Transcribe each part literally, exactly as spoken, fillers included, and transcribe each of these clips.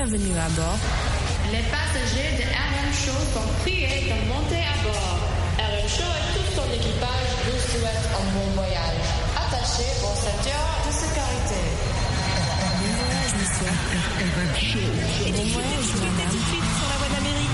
Bienvenue à bord. Les passagers de R M Show sont priés de monter à bord. R M Show et tout son équipage vous souhaitent un bon voyage. Attachez vos ceintures de sécurité. Bon voyage, monsieur. R M Show. Bon voyage, madame. Tout de suite sur la voie d'Amérique.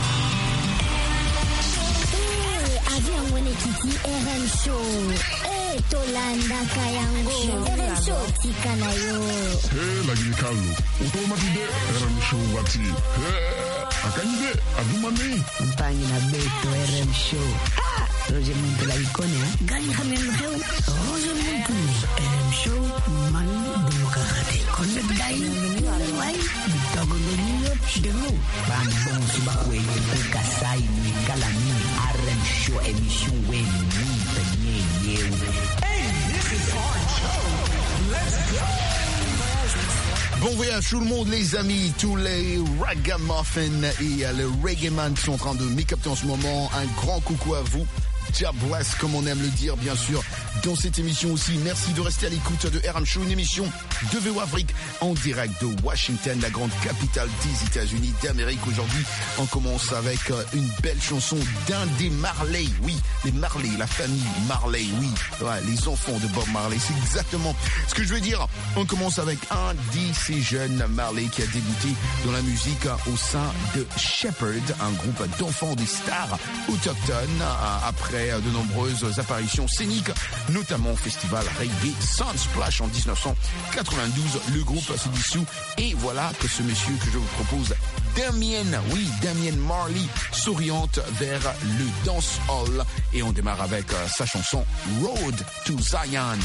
Eh, avion wene kiti R M Show. Eh, Tolanda Kayango. R M Show tikana yo. Eh, lagi kalu. Automatide R M Show wati. Eh, akanyide adumane. Mpangi na beto R M Show. Ah, Roger Muntu la ikone ha. Gani hamen heu. Roger Muntu. R M Show man demokrate. Konne dai. Wai. Bitogo ngeniyo demo. Ban bon suba wenye buka sai ni galani. R M Show émission wenye ni penye yewe. Hey, this is our show. Let's go. Bon voyage tout le monde les amis, tous les ragamuffins et euh, les reggaeman qui sont en train de m'écouter en ce moment, un grand coucou à vous. God bless, comme on aime le dire, bien sûr, dans cette émission aussi. Merci de rester à l'écoute de R M Show, une émission de V O Afrique en direct de Washington, la grande capitale des États-Unis d'Amérique. Aujourd'hui, on commence avec une belle chanson d'un des Marley. Oui, les Marley, la famille Marley, oui. Ouais, les enfants de Bob Marley, c'est exactement ce que je veux dire. On commence avec un de ces jeunes Marley qui a débuté dans la musique au sein de Shepherd, un groupe d'enfants des stars autochtones, après de nombreuses apparitions scéniques, notamment au festival reggae Sunsplash en dix-neuf cent quatre-vingt-douze. Le groupe se dissout et voilà que ce monsieur que je vous propose, Damien, oui, Damien Marley, s'oriente vers le dancehall et on démarre avec euh, sa chanson Road to Zion.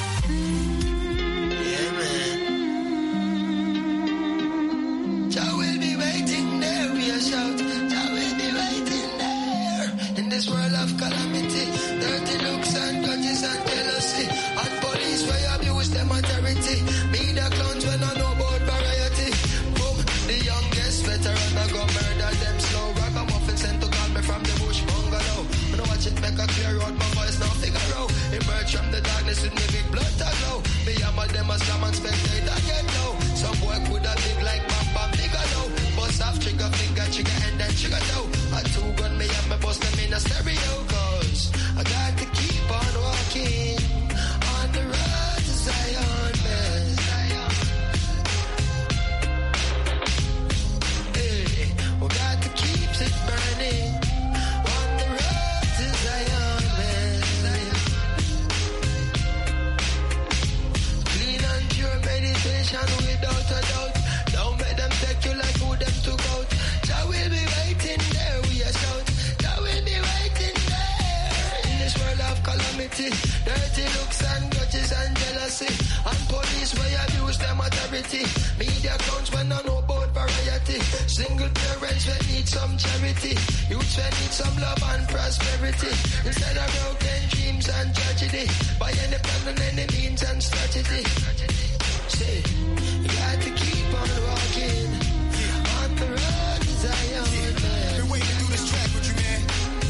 This world of calamity, dirty looks and grudges and jealousy, and police where abuse them authority, media clowns when I know about variety. Boom, the youngest veteran I go murder them slow. Ragamuffin sent to call me from the bush bungalow. When I watch it make a clear out, my voice now figure out. Emerge from the darkness with me big blood to glow. Me hammer them as slam and spectate I get low. Some boy could have big like Bam Bam Bigelow. Bust off trigger finger, trigger and then trigger toe. A two gun me up, me bust them in a stereo. Cause I got to keep on walking on the road to Zion, man. Hey, we got to keep it burning on the road to Zion, man. Clean and pure meditation without a doubt. Don't let them take you like who them took out. Jah will be waiting there, we are shout. Jah will be waiting there in this world of calamity. Dirty looks and grudges and jealousy, and police where abuse them authority. Media clowns when I know about variety. Single parents when need some charity. Youths when need some love and prosperity. Instead of broken dreams and tragedy, by any plan and any means and strategy. Say, you got to keep on walking on the road to Zion. Yeah. Been waiting to do this track with you, man.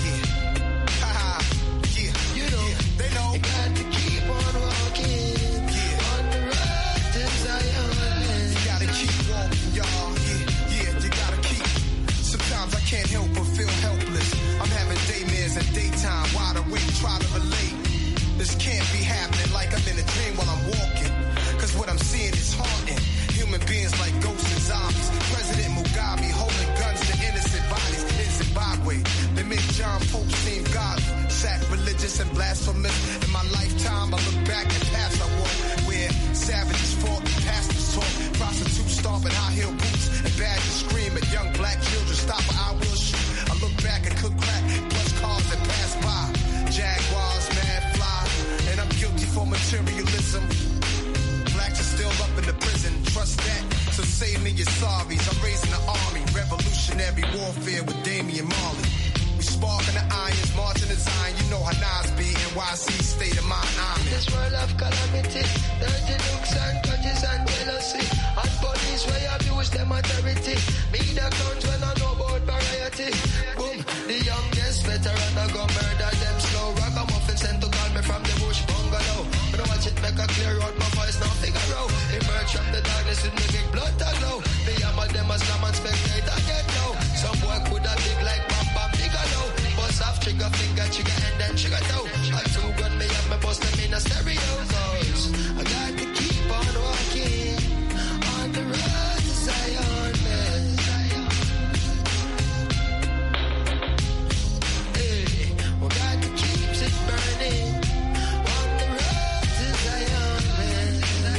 Yeah. Haha. Yeah. You know, yeah. They know. You got to keep on walking yeah. on the road to Zion. You gotta keep walking, y'all. Yeah, yeah, you gotta keep. Sometimes I can't help but feel helpless. I'm having daymares and daytime wide awake, try to relate. This can't be happening like I'm in a dream while I'm walking. Cause what I'm seeing is haunting. Human beings like ghosts and zombies. President Mugabe holding guns to innocent bodies in Zimbabwe. They make John Pope seem godly, sacrilegious and blasphemous. In my lifetime, I look back at paths I walk where savages fought, pastors taught, prostitutes stomping high heel boots, and badgers scream at young black children, stop or I will shoot. I look back and cook crack, plus cars that pass by. Jaguars, mad fly, and I'm guilty for materialism. Blacks are still up in the prison, trust that. So save me your sorries. I'm raising the army, revolutionary warfare with Damian Marley. We sparking the irons, marching the Zion. You know how Nas be, N Y C state of mind. I'm in this world of calamity, dirty looks and grudges and jealousy, and police where abuse them authority. Media clowns when I know about variety. Boom, the youngest veteran I go murder them slow. Ragamuffin sent to call me from the bush bungalow. When I watch it make a clear out, my voice now figure out. Emerge from the darkness with me big blood to glow. Me hammer them as slam and spectator get low. Some boy could have big like Bam Bam Bigelow. Bust off trigger finger, trigger and then trigger toe. I two gun me up, me bust them in a stereo. Cause I got to keep on walking on the road to Zion, man. Hey, we got to keep it burning on the road to Zion, man.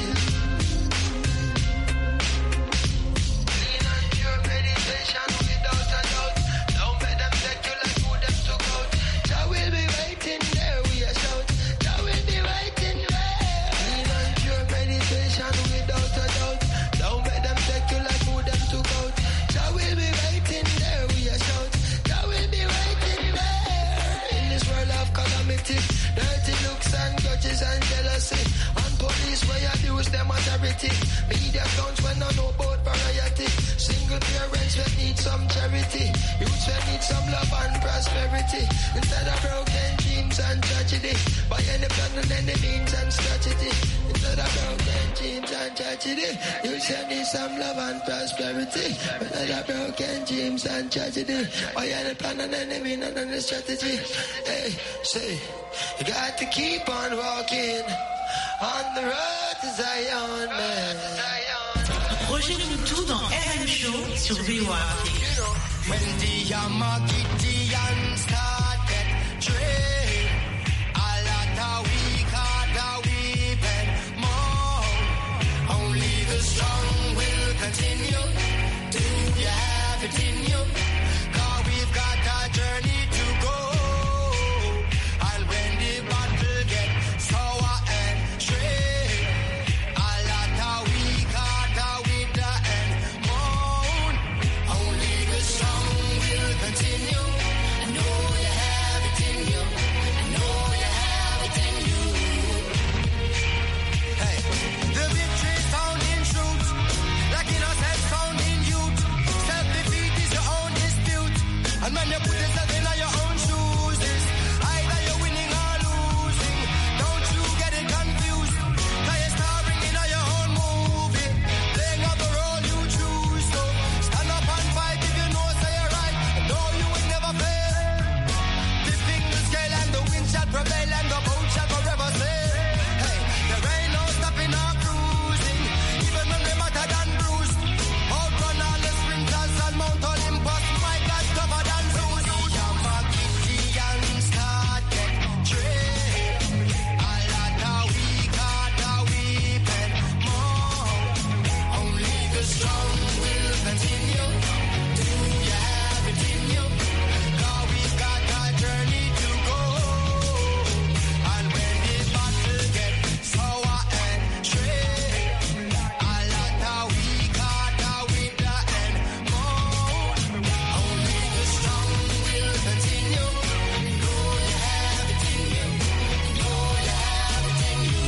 Clean and pure meditation without a doubt. Don't let them take you like who them took out. Jah will be waiting there, we a shout. Jah will be waiting there. Clean and pure meditation without a doubt. Don't let them take you like who them took out. Jah will be waiting there, we a shout. Jah will be waiting there. In this world of calamity, dirty looks and grudges and jealousy, and police where abuse them authority. Media accounts when I know about variety. Single parents that need some charity. Youths that need some love and prosperity. Instead of broken dreams and tragedy. By any plan and any means and strategy. Instead of broken dreams and tragedy. Youths that need some love and prosperity. Instead of broken dreams and tragedy. By any plan and any means and any strategy. Hey, say, you got to keep on walking on the road to Zion, man. Roger Moutou dans R M Show sur V O A. When the Yamagidian started trade, a lot of weak heart are weeping more. Only the strong will continue. Do you have it in you? Cause we've got a journey to go. And when the battle gets sour and straight, a lot of weak heart are with the end moan. Only the strong will continue. I know you have it in you. I know you have it in you. Hey, the victory is found in truth, like innocence found in youth. Self-defeat is your own dispute, and when you put yourself in your own shoes, it's either you're winning or losing. Don't you get it confused? Cause you're starring in your own movie, playing out the role you choose. So stand up and fight if you know say you're right, and know you will never fail. Tipping the scale and the wind shall prevail and the boat shall forever sail. Hey, there ain't no stopping or cruising, even when we're better than bruised. Outrun all the sprinters and Mount Olympus, my God, tougher than Zeus. Yamagidian started trade, a lot of weak heart are weeping more. Only the strong will continue. Do you have it in you? Cause we've got a journey to go. And when the battle gets sour and straight, a lot of weak heart are with the end moan. Only the strong will continue. You know you have it in you. You know you have it in you.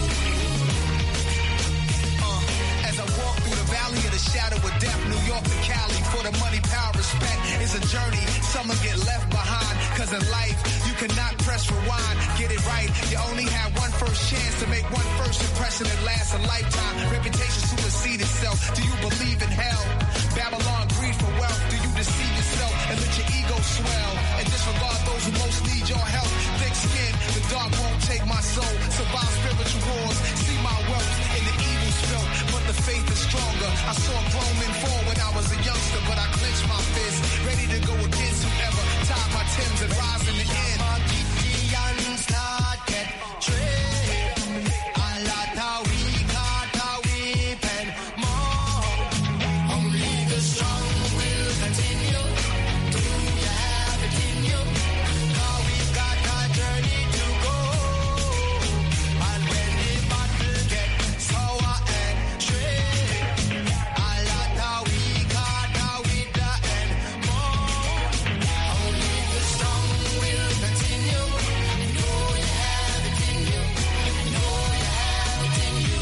Uh, as I walk through the valley of the shadow of death, New York to Cali, for the money, power, respect is a journey. Some will get left behind, cause in life you cannot press rewind. Get it right, you only have one first chance to make one first impression that lasts a lifetime. Reputation supersede itself. Do you believe in hell? Babylon greed for wealth. Do you deceive yourself and let your ego swell and disregard those who most need your help? Thick skin, the dark won't take my soul. Survive spiritual wars, see my wealth in the evil spilt, but the faith is stronger. I saw grown men fall when I was a youngster, but I clenched my fist, ready to go against whoever tied my Timbs and rise in the end. Yamagidian started trade, a lot of weak heart are weeping more. Only the strong will continue. Do you have it in you? Cause we've got a journey to go. And when the battle gets sour and straight, a lot of weak heart are with the end moan. Only the strong will continue. You know you have it in you. You know you have it in you.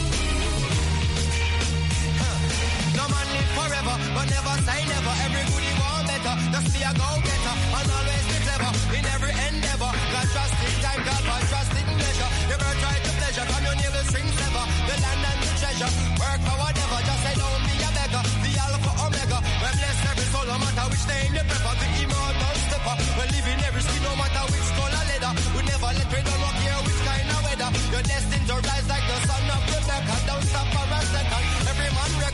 Huh. No man live forever, but never say never. Everybody want better, just be a go-getter and always be clever in every endeavor. God trust in time, God but trust in pleasure. Never try to pleasure, come your nail the strings never. The land and the treasure, work for whatever. Just say don't be a beggar, the alpha omega. We're blessed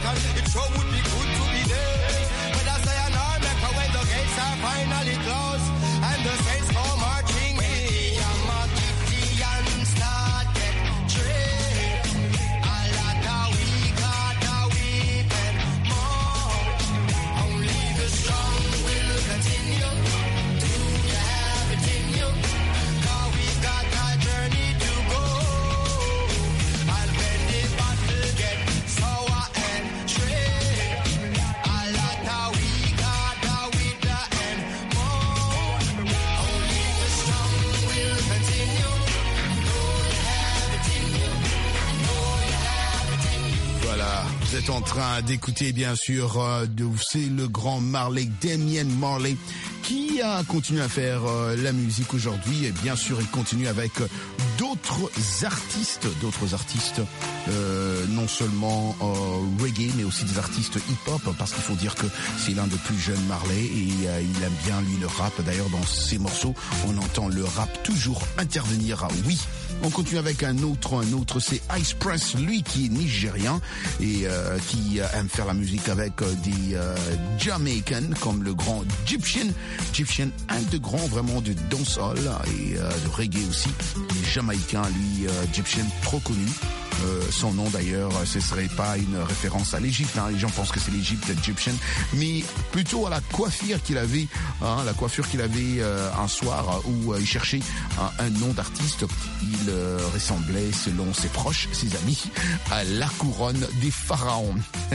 nation. It sure would be good to be there. But I say an America when the gates are finally closed and the saints go marching in. I'm a Gideon start get trade. A lot of we got a weeping more. Only the strong will continue. Do you have it in you? Cause we got a journey to go. And when the battle get sour and straight, a lot of we got a with the end more. Only the strong will continue. Know you have it in you. Know you have it in you. Voilà, vous êtes en train d'écouter bien sûr, euh, de, c'est le grand Marley, Damien Marley, qui a continué à faire euh, la musique aujourd'hui et bien sûr il continue avec euh, d'autres artistes, d'autres artistes, euh, non seulement euh, reggae mais aussi des artistes hip-hop parce qu'il faut dire que c'est l'un des plus jeunes Marley et euh, il aime bien lui le rap. D'ailleurs dans ses morceaux on entend le rap toujours intervenir. Ah, oui. On continue avec un autre, un autre, c'est Ice Prince, lui qui est nigérien et euh, qui aime faire la musique avec euh, des euh, Jamaicans comme le grand Egyptian, Egyptian, un de grands vraiment de dancehall et euh, de reggae aussi. Les Jamaïcains, lui, euh, Egyptian, trop connu. Euh, son nom d'ailleurs, ce serait pas une référence à l'Égypte, hein. Les gens pensent que c'est l'Égypte Egyptian, mais plutôt à la coiffure qu'il avait, hein, la coiffure qu'il avait euh, un soir où euh, il cherchait un, un nom d'artiste. Il euh, ressemblait, selon ses proches, ses amis, à la couronne des pharaons.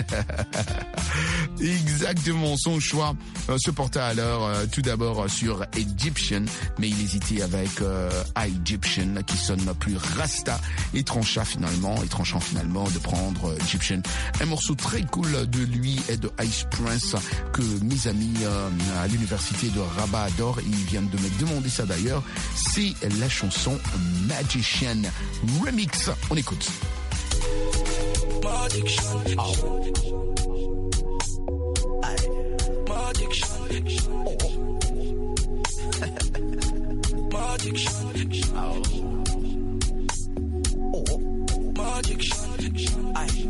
Exactement, son choix euh, se portait alors euh, tout d'abord sur Egyptian, mais il hésitait avec euh, Egyptian qui sonne plus rasta et trancha finalement, et tranchant finalement de prendre euh, Egyptian. Un morceau très cool de lui et de Ice Prince que mes amis euh, à l'université de Rabat adorent, ils viennent de me demander ça d'ailleurs, c'est la chanson Magician Remix. On écoute. Magician. Oh. Magician. Magician. Oh. Magician. Aye.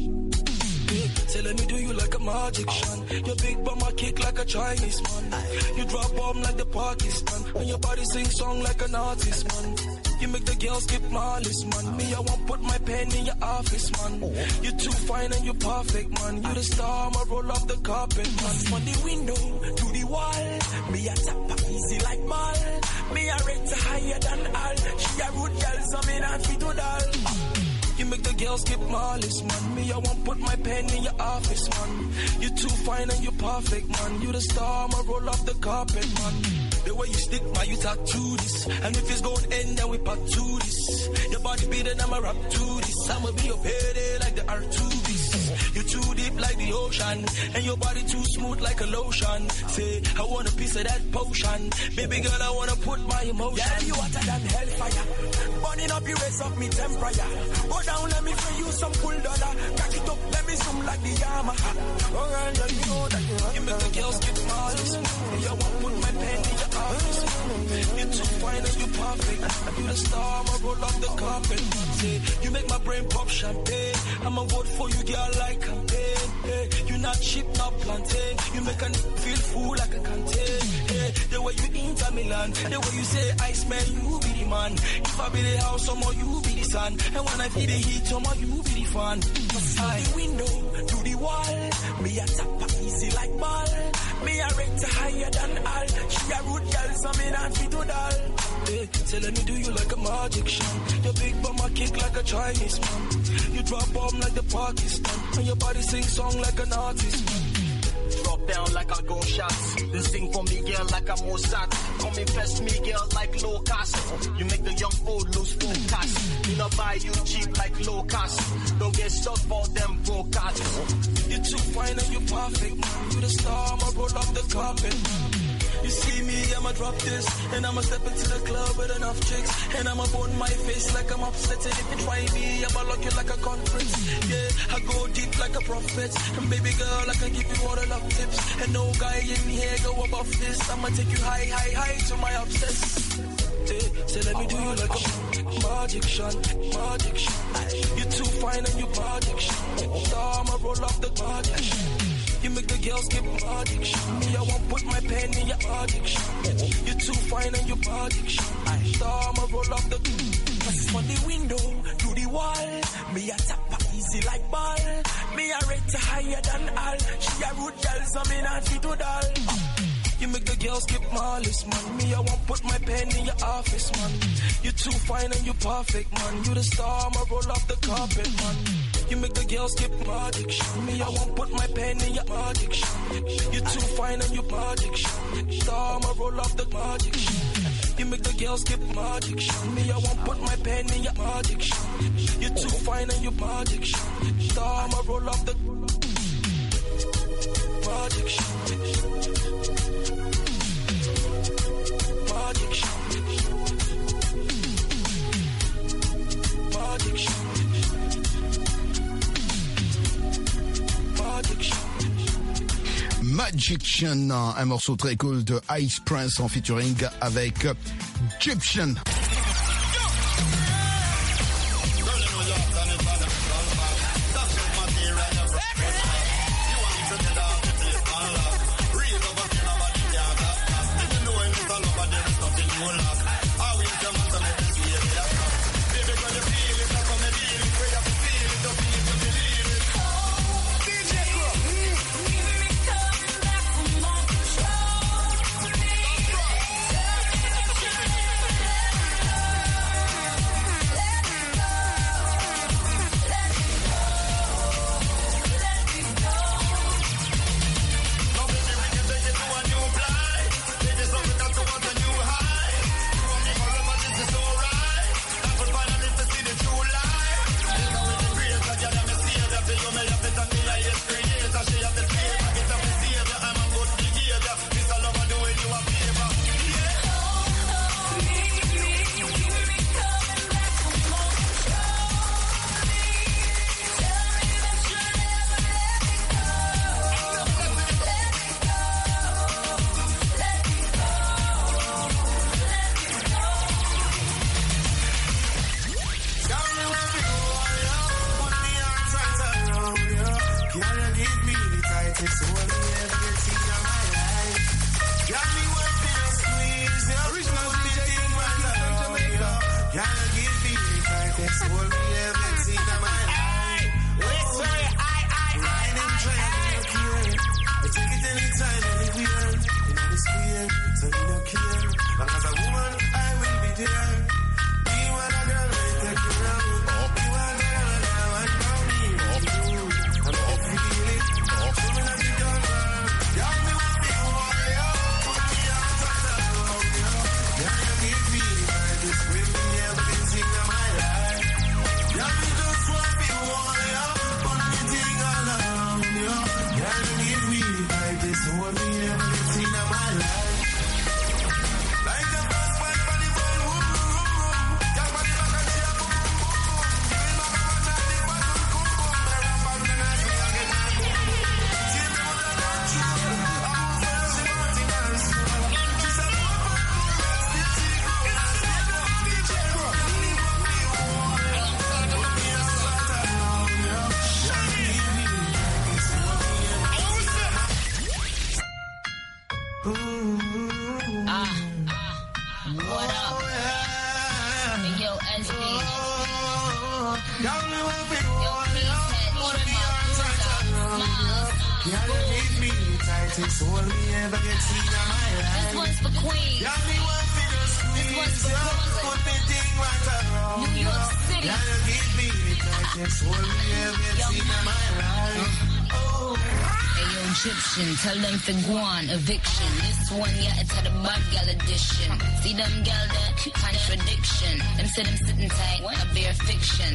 Say let me do you like a magician. Your big bum I kick like a Chinese man. You drop bomb like the Pakistan. And your body sing song like an artist, man. You make the girls skip malice, man. Me, I won't put my pen in your office, man. You're too fine and you're perfect, man. You the star, I'ma roll off the carpet, man. From the window to the wall, me a tap easy like ball. Me a rate higher than all. She a rude girl, so me not fit to doll. You make the girls skip malice, man. Me, I won't put my pen in your office, man. You're too fine and you're perfect, man. You the star, I'ma roll off the carpet, man. The way you stick, man, you tattoo this. And if it's gon' end, then we part to this. Your body beating, I'ma rap to this. I'ma be your payday like the R two Bs. You're too deep like the ocean. And your body too smooth like a lotion. Say, I want a piece of that potion. Baby girl, I wanna put my emotion. Yeah, you hotter than hellfire. Burning up, you raise up me temperature. Go down, let me feel you some cool dollar. Cock it up, let me zoom like the Yamaha. Alright, you know that you make the girls get malice. You won't put my pen in your office. You're too fine and you're perfect. You the star, I'ma roll off the carpet. Say, you make my brain pop champagne. I'ma vote for you, girl, like campaign. Hey, you not cheap, not plantain. You make a feel full like a canteen. Hey, the way you enter Milan, the way you say, I smell you be the man. If I be the house, somehow you be the sun. And when I feel the heat, somehow you be the fan. From the window to the wall, me a tap easy like ball. Me a rate higher than all. She a rude girl, so me not fit to doll. Hey, say let me do you like a magician. Your big bum a kick like a Chinese man. You drop bomb like the Pakistan. And your body sing song like an artist, man. Drop down like I go shots. Then sing for me, girl, like I'm Mossad. Come infest me, girl, like low cost. You make the young old lose focus. You not buy you cheap like low cost. Don't get stuck for them broke artists. You're too fine and you're perfect, man. You the star, I'ma roll off the carpet. You see me, I'ma drop this. And I'ma step into the club with enough chicks. And I'ma burn my face like I'm upset. And if you try me, I'ma lock you like a conference. Yeah, I go deep like a prophet. And baby girl, I can give you all the love tips. And no guy in here go above this. I'ma take you high, high, high to my obsess. Yeah, say let me do you like a magician, magician. You're too fine and you're magician. Star, I'ma roll roll up the addiction. You make the girls skip addiction. Me, I won't put my pen in your addiction. You're too fine and you addiction. So I'ma roll up the passes from the window to the wall. Me a tap easy like ball. Me a rate higher than all. She a rude girl, so me not fit to doll. You make the girls skip malice, man. Me, I won't put my pen in your office, man. You too fine and you perfect, man. You the star, I'ma roll up the carpet, man. You make the girls skip addiction. Me, I won't put my pen in your addiction. You too fine and you addiction. Star, I'ma roll up the addiction. You make the girls skip addiction. Me, I won't put my pen in your addiction. You too fine and you addiction. Star, I'ma roll up the addiction. Addiction. Addiction. Magician, un morceau très cool de Ice Prince en featuring avec Egyptian. Tell them to go on eviction. This one, yeah, it's had a bad gal edition. See them gal that contradiction. Them say them sitting tight, a bare fiction.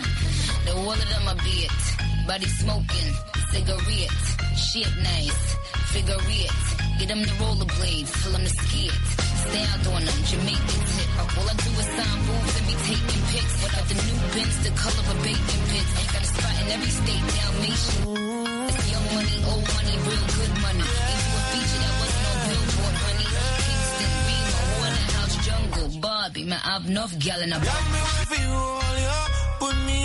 The whole of them a bit, body smoking, cigarette, shit nice, figure it. Get them the rollerblades, fill them the skit. Stay out on them, Jamaican tip. All I do is sign booths and be taking pics. Without the new bins, the color of bacon pits. Ain't got a spot in every state, Dalmatian. It's young money, old money, real good money. Ain't you a feature that wasn't on Billboard, honey. Kingston, Beamer, Waterhouse, Jungle, Barbie. Man, I've enough gal in a bar. Put me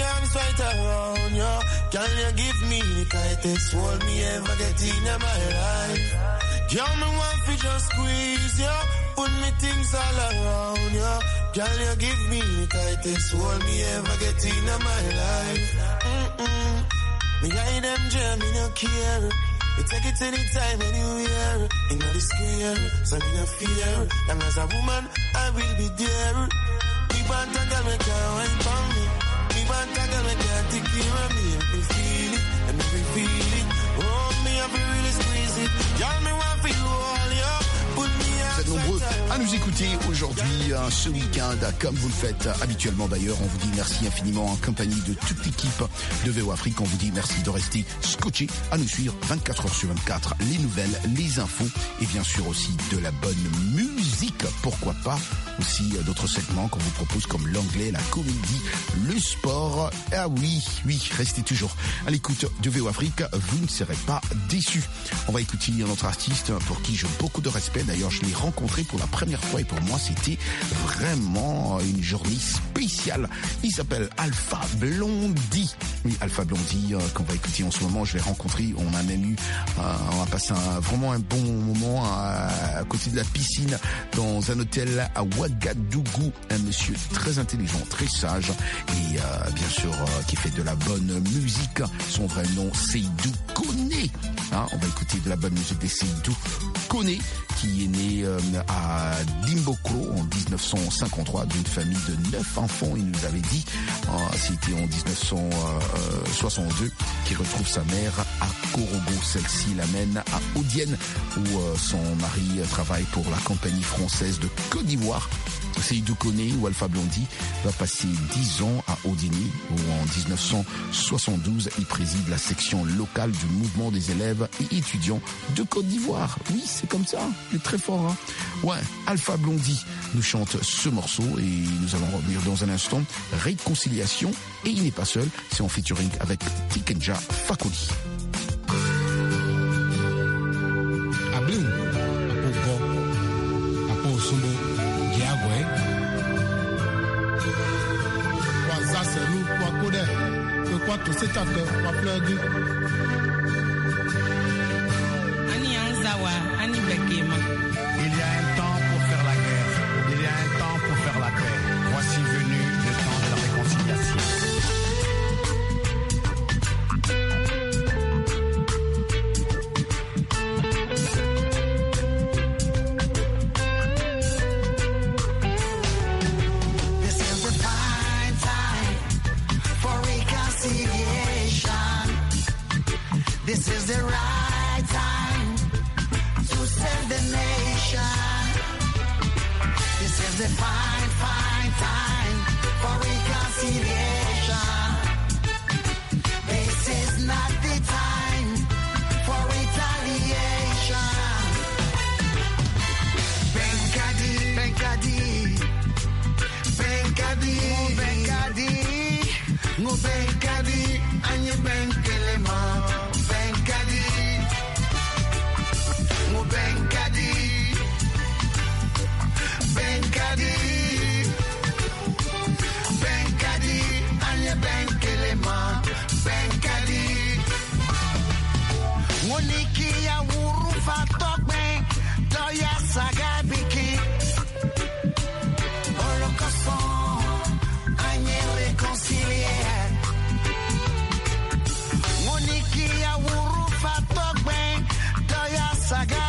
arms right around you. Can you give me the tightest hold me ever get in my life? Girl, me want to just squeeze you, put me things all around you. Can you give me the tightest hold me ever get in my life? Mm-mm. Me guide them jam, me no care. You take it anytime, anywhere. In the square, so me no fear. And as a woman, I will be there. Me want a girl, me can't wait for me. Me want a girl, me can't take care of me. Let me feel it, let me feel it. Oh, me have to really squeeze it. Y'all me want for you all, yo. Put me Vous êtes nombreux à nous écouter aujourd'hui, hein, ce week-end, comme vous le faites habituellement d'ailleurs. On vous dit merci infiniment en compagnie de toute l'équipe de V O Afrique. On vous dit merci de rester scotché à nous suivre vingt-quatre heures sur vingt-quatre. Les nouvelles, les infos et bien sûr aussi de la bonne musique. Pourquoi pas aussi d'autres segments qu'on vous propose comme l'anglais, la comédie, le sport. Ah oui, oui, restez toujours à l'écoute de V O Afrique. Vous ne serez pas déçus. On va écouter notre artiste pour qui j'ai beaucoup de respect. D'ailleurs, je l'ai rencontré pour la première fois et pour moi, c'était vraiment une journée spéciale. Il s'appelle Alpha Blondy. Oui, Alpha Blondy, euh, qu'on va écouter en ce moment. Je l'ai rencontré. On a même eu, euh, on a passé un, vraiment un bon moment à, à côté de la piscine dans un hôtel à Ouagadougou. Un monsieur très intelligent, très sage et euh, bien sûr euh, qui fait de la bonne musique. Son vrai nom, Seydou Koné. Hein, on va écouter de la bonne musique de Seydou Koné, qui est né euh, à Dimbokro en dix-neuf cent cinquante-trois d'une famille de neuf enfants. Il nous avait dit, euh, c'était en dix-neuf cent soixante-deux, qu'il retrouve sa mère à Korogo. Celle-ci l'amène à Odienne où euh, son mari travaille pour la compagnie française de Côte d'Ivoire. Seydou Koné ou Alpha Blondy va passer dix ans à Odini où en dix-neuf cent soixante-douze il préside la section locale du mouvement des élèves et étudiants de Côte d'Ivoire. Oui, c'est comme ça, il est très fort. Hein, ouais, Alpha Blondy nous chante ce morceau et nous allons revenir dans un instant. Réconciliation, et il n'est pas seul, c'est en featuring avec Tikenja Fakoli. Ablou, Apo Apo Sumbo. Zaseru kwa kode kwa to setake kwa plug Ani anzawa ani bekema. Il y a un temps pour faire la guerre, il y a un temps pour faire la paix. Voici venu le temps de la réconciliation. This is the right time to save the nation. This is the fine, fine time for reconciliation. This is not the time for retaliation. Benkadi, Benkadi, Benkadi, Benkadi, no Benkadi, and you Benkelema. Benkadi, Benkadi, Benkadi, anye Benkelema, Benkadi. Moniki ya wurufa tokbe, doya sagabiki. Holocaust, anye réconcilier. Moniki ya wurufa tokbe, doya sagabiki.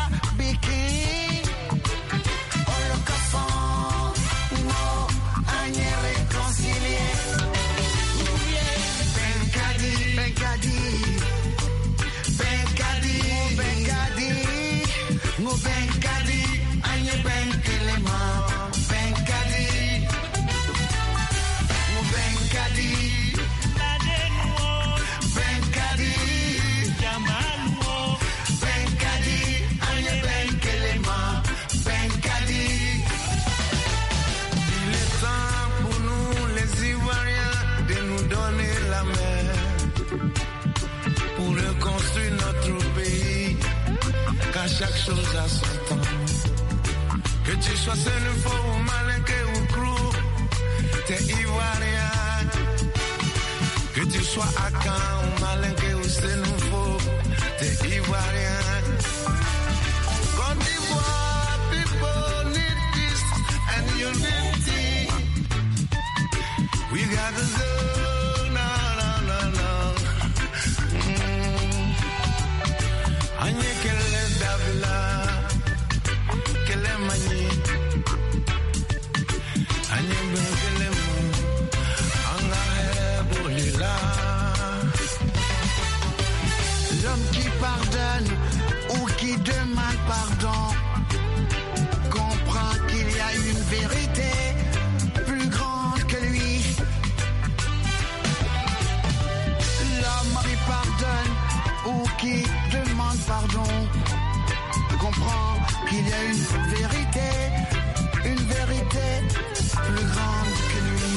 Chaque chose a son temps. Que tu sois seul, faux ou malin, que ou crou, t'es ivoirien. soit à Caen, Malingue ou Sénoufo, t'es Ivoirien. Côte d'Ivoire, people need peace and unity. We gotta go, no, no, no, no. Mm. Anye kele Davila, kele Mani, Anye ben kele Mou, Anga he Bolila. L'homme qui pardonne ou qui demande pardon comprend qu'il y a une vérité plus grande que lui. L'homme qui pardonne ou qui demande pardon comprend qu'il y a une vérité, une vérité plus grande que lui.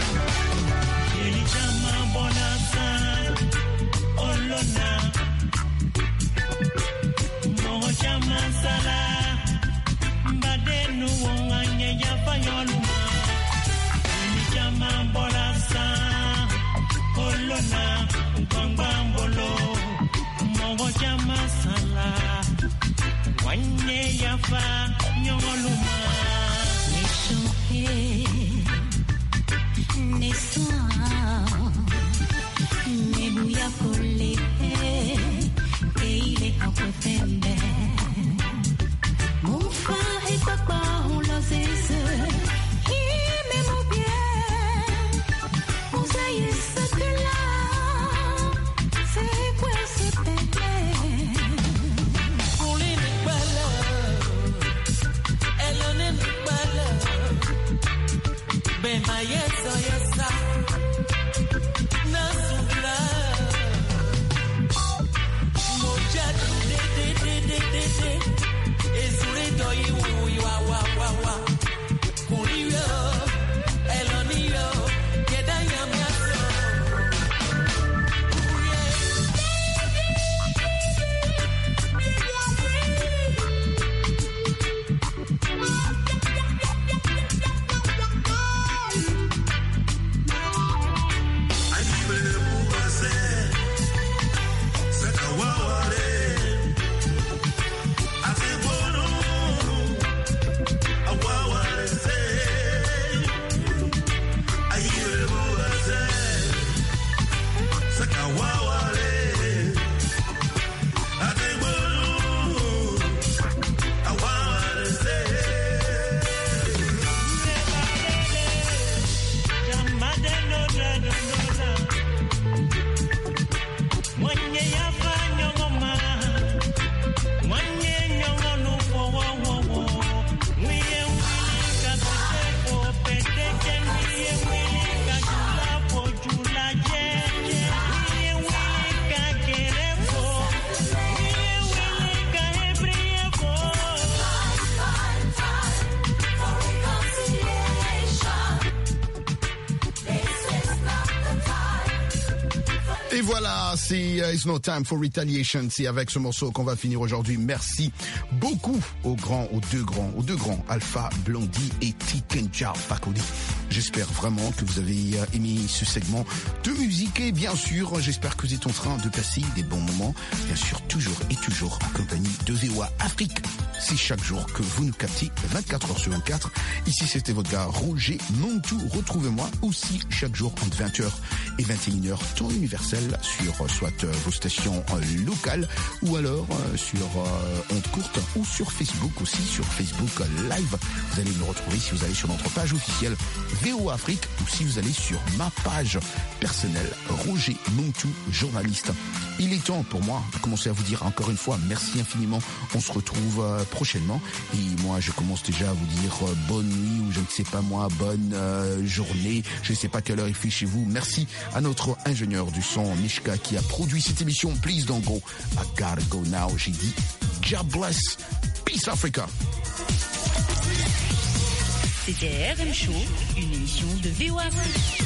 Et voilà, c'est uh, It's No Time for Retaliation. C'est avec ce morceau qu'on va finir aujourd'hui. Merci beaucoup aux grands, aux deux grands, aux deux grands, Alpha Blondy et Tikenja Fakoli. J'espère vraiment que vous avez aimé ce segment de musique et bien sûr, j'espère que vous êtes en train de passer des bons moments. Bien sûr, toujours et toujours en compagnie de V O A Afrique. C'est chaque jour que vous nous captez vingt-quatre heures sur vingt-quatre. Ici, c'était votre gars Roger Montou. Retrouvez-moi aussi chaque jour entre vingt heures et vingt et une heures, temps universel sur soit euh, vos stations euh, locales ou alors euh, sur euh, ondes courtes ou sur Facebook aussi, sur Facebook euh, Live. Vous allez me retrouver si vous allez sur notre page officielle V O A Afrique ou si vous allez sur ma page personnelle Roger Montou, journaliste. Il est temps pour moi de commencer à vous dire encore une fois merci infiniment. On se retrouve euh, prochainement et moi je commence déjà à vous dire euh, bonne nuit ou je ne sais pas moi, bonne euh, journée. Je ne sais pas quelle heure il fait chez vous. Merci à notre ingénieur du son Mishka qui a produit cette émission. Please don't go, I gotta go now. J'ai dit God bless, peace Africa. C'était R M Show, une émission de V O A Afrique.